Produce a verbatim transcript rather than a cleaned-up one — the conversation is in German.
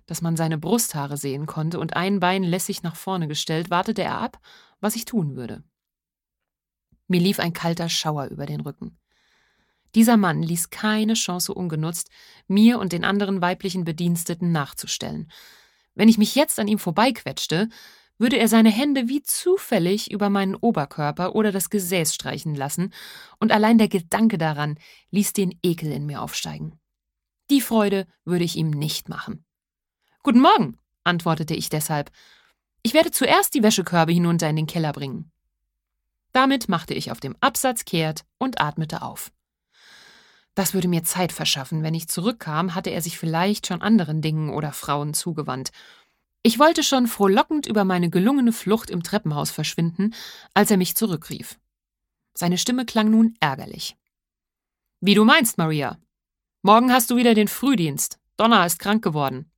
dass man seine Brusthaare sehen konnte, und ein Bein lässig nach vorne gestellt, wartete er ab, was ich tun würde. Mir lief ein kalter Schauer über den Rücken. Dieser Mann ließ keine Chance ungenutzt, mir und den anderen weiblichen Bediensteten nachzustellen. Wenn ich mich jetzt an ihm vorbeiquetschte, würde er seine Hände wie zufällig über meinen Oberkörper oder das Gesäß streichen lassen, und allein der Gedanke daran ließ den Ekel in mir aufsteigen. Die Freude würde ich ihm nicht machen. »Guten Morgen«, antwortete ich deshalb. »Ich werde zuerst die Wäschekörbe hinunter in den Keller bringen.« Damit machte ich auf dem Absatz kehrt und atmete auf. Das würde mir Zeit verschaffen. Wenn ich zurückkam, hatte er sich vielleicht schon anderen Dingen oder Frauen zugewandt. Ich wollte schon frohlockend über meine gelungene Flucht im Treppenhaus verschwinden, als er mich zurückrief. Seine Stimme klang nun ärgerlich. »Wie du meinst, Maria. Morgen hast du wieder den Frühdienst. Donna ist krank geworden.